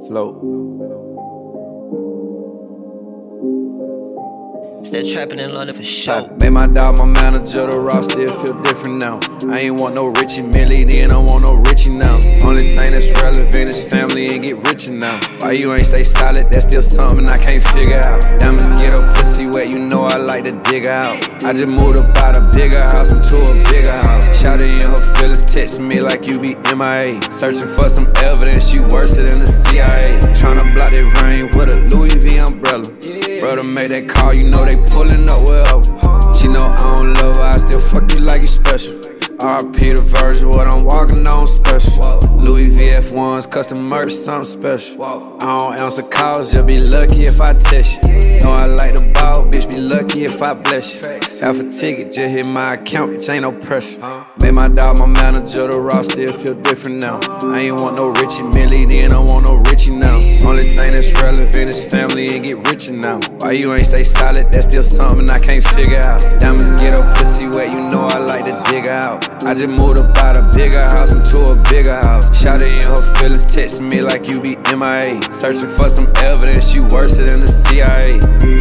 Float. It's that trapping in London for sure. Made my dog my manager, the raw still feel different now. I ain't want no Richie Millie, then I want no Richie now. Only thing that's relevant is family and get richer now. Why you ain't stay solid, that's still something I can't figure out. Diamonds get a pussy wet, you know I like to dig out. I just moved up out a bigger house into a bigger house. Shawty in her feelings texting me like you be MIA. Searching for some evidence, you worse than the CIA. Tryna block that rain with a Louis V umbrella. Brother made that call, you know they pulling up wherever. She know I don't love her, I still fuck you like you special. RP the version, what I'm walking on special. Louis VF1s, custom merch, something special. I don't answer calls, just be lucky if I text you. Know I like the ball, bitch, be lucky if I bless you. Half a ticket, just hit my account, bitch, ain't no pressure. Made my dog my manager, the raw still feel different now. I ain't want no Richie Millie, then I want no Richie now. Only thing that's relevant is family and get richer now. Why you ain't stay solid, that's still something I can't figure out. Diamonds get a pussy wet, you know I like to dig out. I just moved up out a bigger house into a bigger house. Shawty in her feelings texting me like you be MIA. Searching for some evidence, you worse than the CIA.